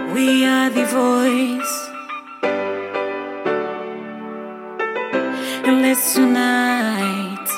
We are the voice, and let's unite.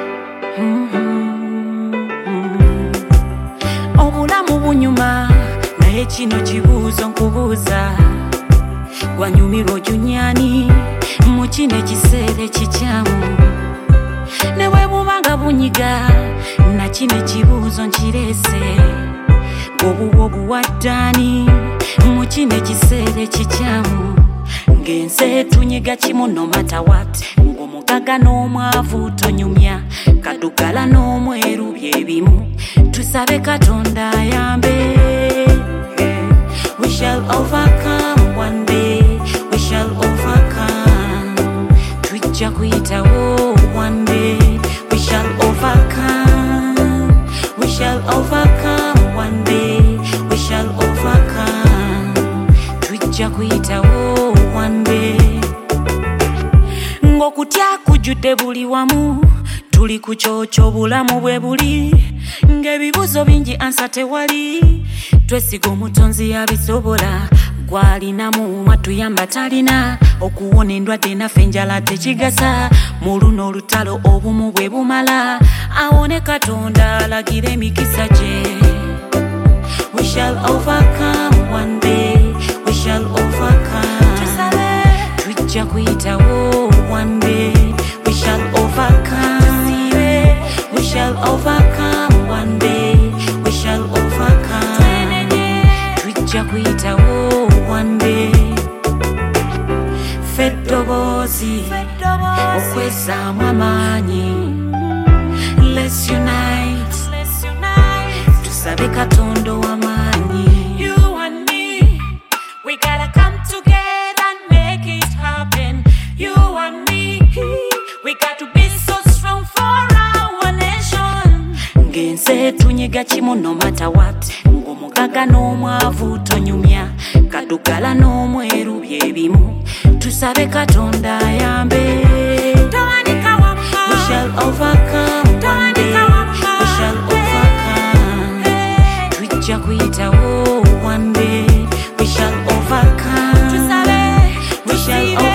Obulamu bunyuma naye kino kibuuzo nkubuuza, gwanyumirwa ojunyani mu kino ekiseera ekikyamu, ne bwe bubanga bunyiga na kino ekibuuzo nkireese, obuwa obuwaddani mu kino ekiseera ekikyamu, ng'ensi etunyiga kimu no matter what, ng'omugaga n'omwavu tonyumya, kadugala n'omweru bye bimu, tusabe Katonda ayambe. We shall overcome one day, we shall overcome, tujja kuyitawo one day, we shall overcome, we shall overcome one day, we shall overcome, tujja kuyitawo one day. Ng'okutya kujjudde buli wamu, tuli ku kyokyo bulamu bwe buli, ng'ebibuuzo bingi ansa tewali, twesiga omutonzi abisobola, gw'alinamu mwatuyamba talina, okuwona endwadde naffe enjala tekigasa, mu luno olutalo obumu bwe bumala, awone Katonda alagira emikisa gye. We shall overcome one day, we shall overcome, tujja kuyitawo one day, we shall overcome, we shall overcome one day, we shall overcome, tujja kuyitawo one day. Ffe eddoboozi okwezaamu amaanyi, let's unite, tusabe Katonda w'amaanyi. You and me, we gotta come together and make it happen. You and me, we got to be so strong for our nation. Ng'ensi etunyiga kimu no matter what, ng'omugaga n'omwavu tonyumya, kadugala n'omweru bye bimu, tusabe Katonda ayambe. We shall overcome one day, we shall overcome, tujja kuyitawo one day, we shall overcome, we shall